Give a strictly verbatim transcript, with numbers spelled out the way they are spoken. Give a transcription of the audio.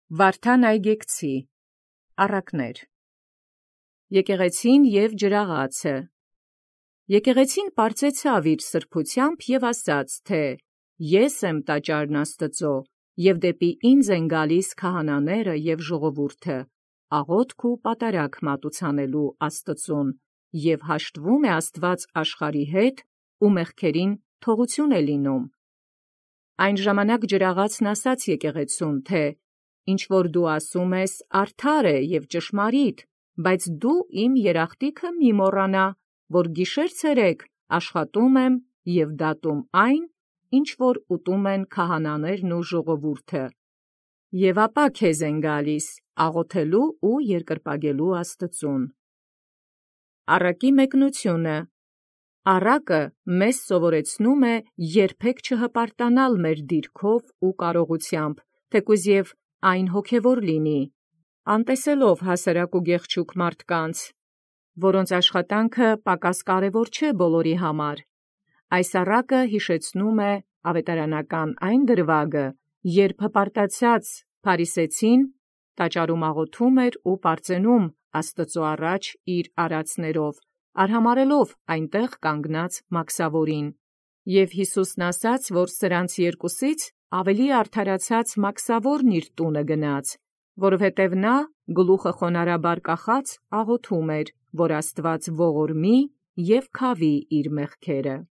Վարդան այգեկցի առակներ։ Եկեղեցին և ջրաղացը։ Եկեղեցին պարծեցավ իր սրբութեամբ և ասաց, թե «Ես եմ տաճարն Աստծո, և դեպի ինձ են գալիս քահանաները և ժողովուրդը, աղոթք ու պատարագ մատուցանելու Աստծուն, և հաշտվում է Աստված աշխարհի հետ, ու մեղքերին թողություն է լինում»։ Այն ժամանակ ջրաղացն ասաց եկեղեցուն, թե «Ինչ որ դու ասում ես, արդար է և ճշմարիտ, բայց դու իմ երախտիքը մի մոռանա, որ գիշեր-ցերեկ աշխատում եմ և դատում այն, ինչ որ ուտում են քահանաներն ու ժողովուրդը, և ապա քեզ են գալիս աղոթելու ու երկրպագելու Աստծուն»։ Առակի մեկնությունը։ Առակը մեզ սովորեցնում է երբեք չհպարտանալ մեր դիրքով ու կարողությամբ, թեկուզ և այն հոգևոր լինի, անտեսելով հասարակ ու գեղեցիկ մարդկանց, որոնց աշխատանքը պակաս կարևոր չէ բոլորի համար։ Այս առակը հիշեցնում է ավետարանական այն դրվագը, երբ հպարտացած փարիսեցին տաճարում աղոթում էր ու պարծենում Աստծո առաջ իր արածներով, արհամարհելով այնտեղ կանգնած մաքսավորին։ Եւ Յիսուսն ասաց, որ սրանց երկուսից ավելի արդարացած մաքսավորն իր տունը գնաց, որովհետև նա գլուխը խոնարհաբար կախած աղոթում էր, որ Աստված ողորմի և քավի իր մեղքերը։